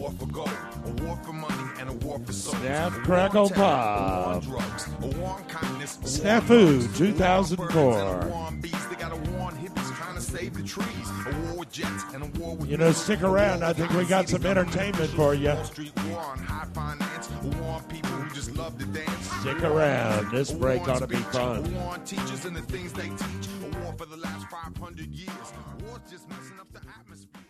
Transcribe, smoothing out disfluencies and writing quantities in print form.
war for gold, a war for money, and a war for souls. Snap, crackle, A war on pop. drugs, a war on kindness, a war Snafu, on birds, 2004. a war on bees, they got a war on hippies trying to save the trees, a war with jets, and a war with You know, stick around. I think we got some entertainment for you. Wall Street war on high finance, a war on people who just love to dance. Stick around. This break ought to be A fun. war on teachers and the things they teach, a war for the last 500 years. War's just messing up the atmosphere.